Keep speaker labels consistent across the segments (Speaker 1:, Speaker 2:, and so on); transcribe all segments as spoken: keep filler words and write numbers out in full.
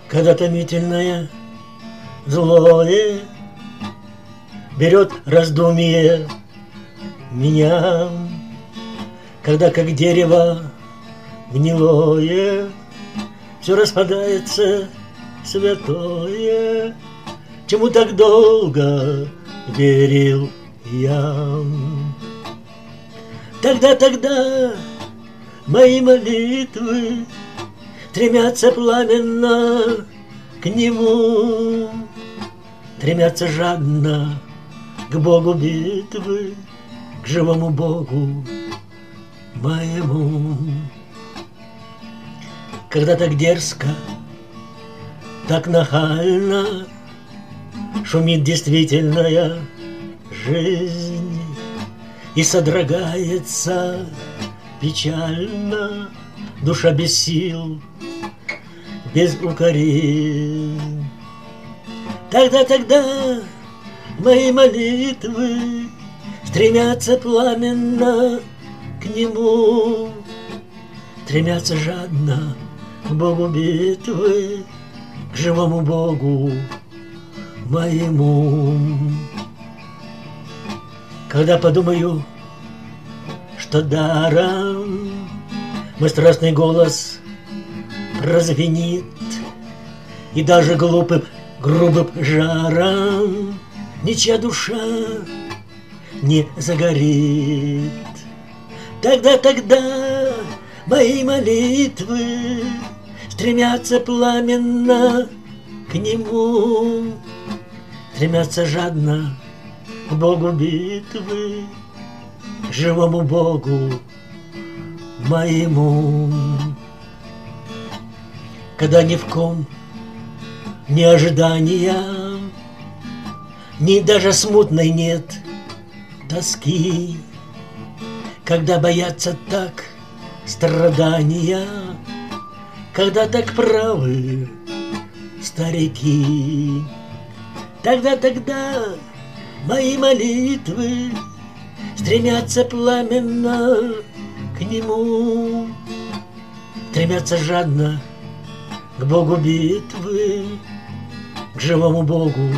Speaker 1: Когда томительное злое берет раздумье меня, когда как дерево гнилое все распадается святое, чему так долго верил я. Тогда, тогда мои молитвы стремятся пламенно к Нему, стремятся жадно к Богу битвы, к живому Богу моему. Когда так дерзко, так нахально шумит действительная жизнь и содрогается печально душа без сил, без укорин. Тогда, тогда мои молитвы стремятся пламенно к Нему, стремятся жадно к Богу битвы, к живому Богу моему. Когда подумаю, что даром мой страстный голос прозвенит, и даже глупым, грубым жаром ничья душа не загорит. Тогда, тогда мои молитвы стремятся пламенно к Нему, стремятся жадно к Богу битвы, к живому Богу моему. Когда ни в ком ни ожидания, ни даже смутной нет тоски, когда боятся так страдания, когда так правы старики. Тогда, тогда мои молитвы стремятся пламенно к Нему, стремятся жадно к Богу битвы, к живому Богу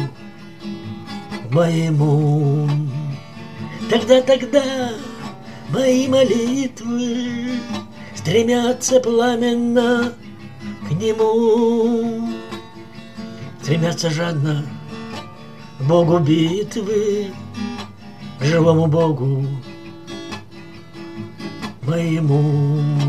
Speaker 1: моему. Тогда, тогда мои молитвы стремятся пламенно к Нему, стремятся жадно к Богу битвы, к живому Богу моему.